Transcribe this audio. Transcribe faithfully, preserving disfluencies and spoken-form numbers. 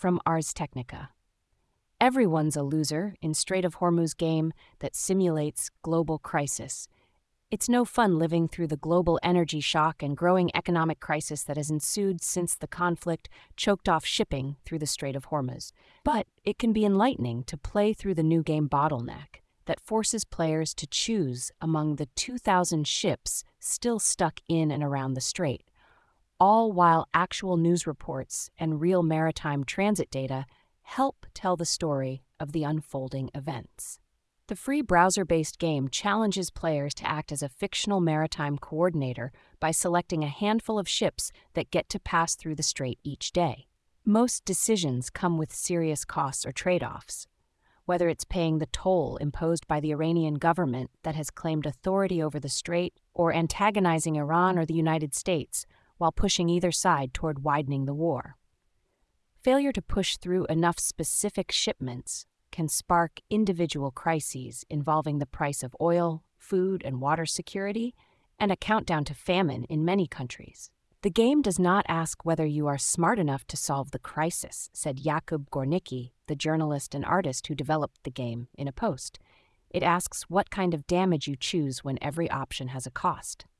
from Ars Technica. Everyone's a loser in Strait of Hormuz game that simulates global crisis. It's no fun living through the global energy shock and growing economic crisis that has ensued since the conflict choked off shipping through the Strait of Hormuz. But it can be enlightening to play through the new game Bottleneck that forces players to choose among the two thousand ships still stuck in and around the strait, all while actual news reports and real maritime transit data help tell the story of the unfolding events. The free browser-based game challenges players to act as a fictional maritime coordinator by selecting a handful of ships that get to pass through the strait each day. Most decisions come with serious costs or trade-offs, whether it's paying the toll imposed by the Iranian government that has claimed authority over the strait or antagonizing Iran or the United States while pushing either side toward widening the war. Failure to push through enough specific shipments can spark individual crises involving the price of oil, food and water security, and a countdown to famine in many countries. The game does not ask whether you are smart enough to solve the crisis, said Jakub Gornicki, the journalist and artist who developed the game, in a post. It asks what kind of damage you choose when every option has a cost.